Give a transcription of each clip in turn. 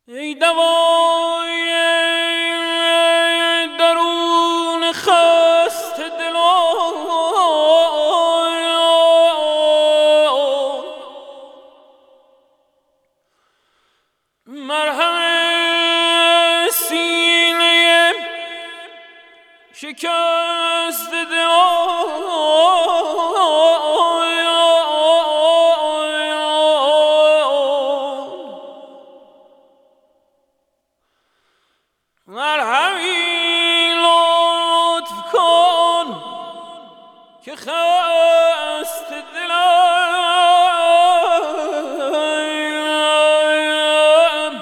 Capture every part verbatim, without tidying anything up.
ای دوای درون خسته دلان، مرهم سینه شکست دلان، مرهمی لطف کن که خسته دلم،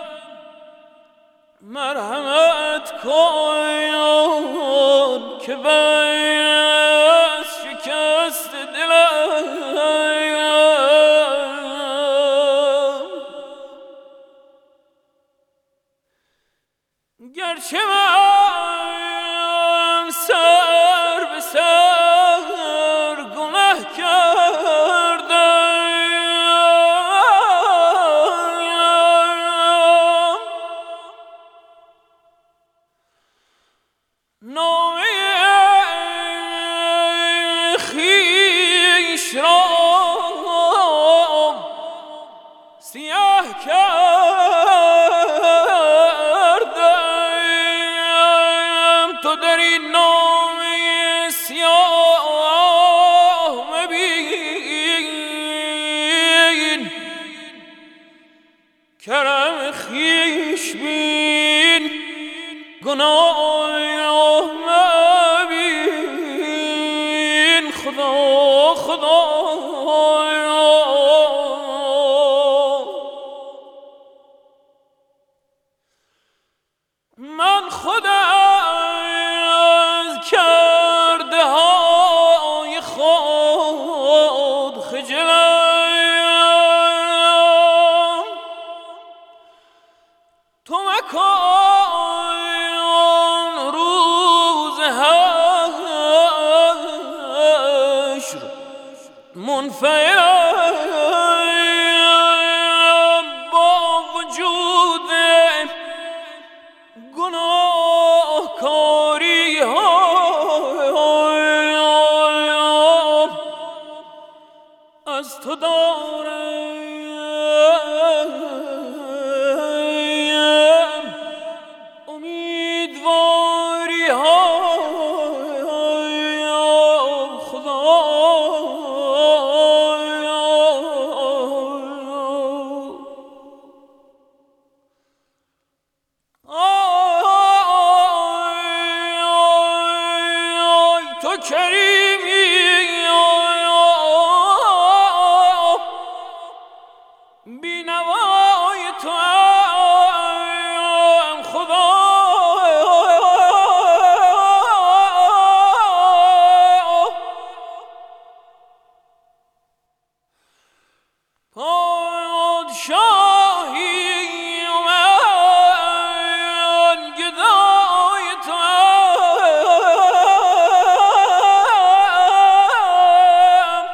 مرحمت کن که بس شکست دلم. گرچه من سر به سر گناه کردم، نامه خویش را سیاه کردم. تو در این نامه سیاه مبین، کرم خویش بین، گناه مبین. خدا خدا من خودم کرده های خود خجلم، تو مکن روز حشر منفعلم، با وجود گناهکاری ها از تو دارم امیدواری ها. خدا تو کریمی بینوای تو هم خدا، پادشاهی و من گدای تو هم،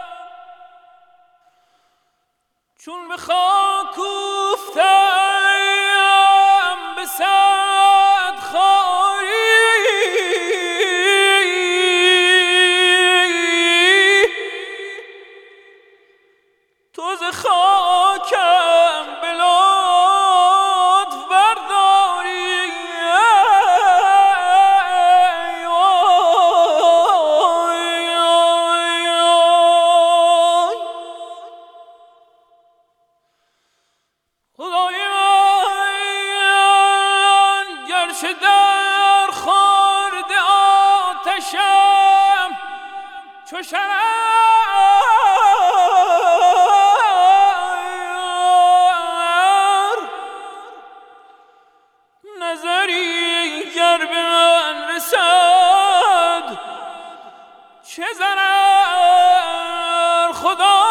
چون به خاک اوفتم به صد خواری، تو ز خاکم به لطف برداری. خدای من گرچه در خورد آتشم چو شرر، نظری گر به من رسد چه ضرر. خدا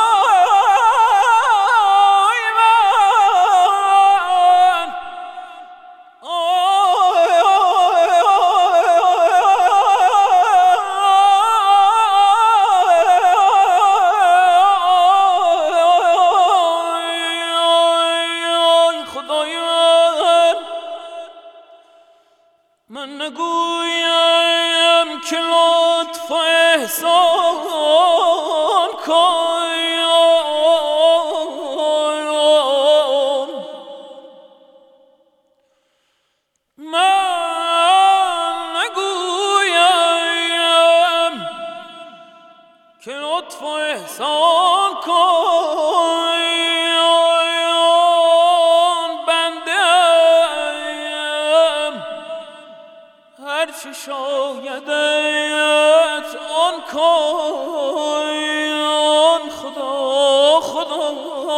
من نگویم که لطف و احسان کن، من نگویم که لطف و احسان کن، بنده‌ام هرچه شایدت آن کن، خدا خدا.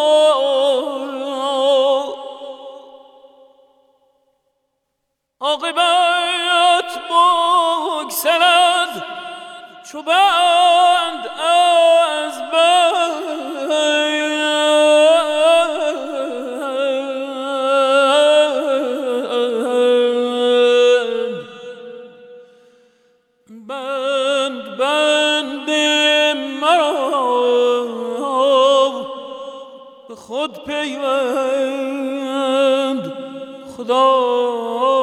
عاقبت بگسلد چو بند از بند، بند بند مرا به خود پیوند، خدا